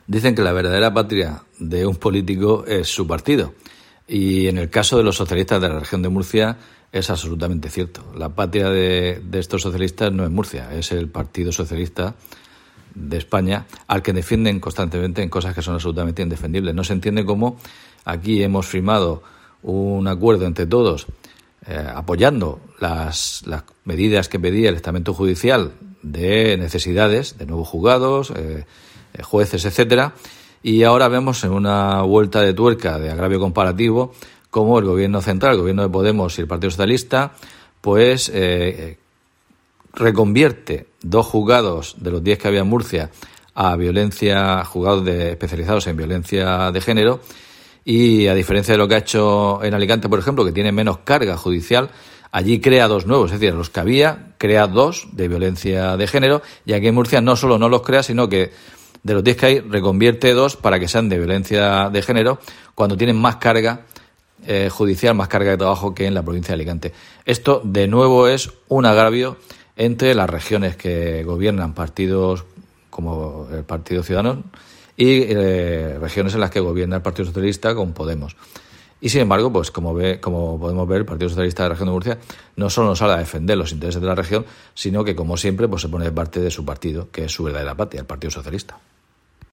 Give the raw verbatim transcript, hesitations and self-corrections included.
Dicen que la verdadera patria de un político es su partido. Y en el caso de los socialistas de la región de Murcia es absolutamente cierto. La patria de, de estos socialistas no es Murcia, es el Partido Socialista de España, al que defienden constantemente en cosas que son absolutamente indefendibles. No se entiende cómo aquí hemos firmado un acuerdo entre todos eh, apoyando las, las medidas que pedía el estamento judicial de necesidades de nuevos juzgados, eh, jueces, etcétera, y ahora vemos en una vuelta de tuerca de agravio comparativo cómo el gobierno central, el gobierno de Podemos y el Partido Socialista, pues eh, reconvierte dos juzgados de los diez que había en Murcia a violencia, juzgados de, especializados en violencia de género, y a diferencia de lo que ha hecho en Alicante, por ejemplo, que tiene menos carga judicial, allí crea dos nuevos, es decir, los que había, crea dos de violencia de género, y aquí en Murcia no solo no los crea, sino que de los diez que hay, reconvierte dos para que sean de violencia de género, cuando tienen más carga eh, judicial, más carga de trabajo que en la provincia de Alicante. Esto, de nuevo, es un agravio entre las regiones que gobiernan partidos como el Partido Ciudadanos y eh, regiones en las que gobierna el Partido Socialista con Podemos. Y sin embargo, pues como ve, como podemos ver, el Partido Socialista de la región de Murcia no solo nos sale a defender los intereses de la región, sino que, como siempre, pues se pone de parte de su partido, que es su verdadera patria, el Partido Socialista.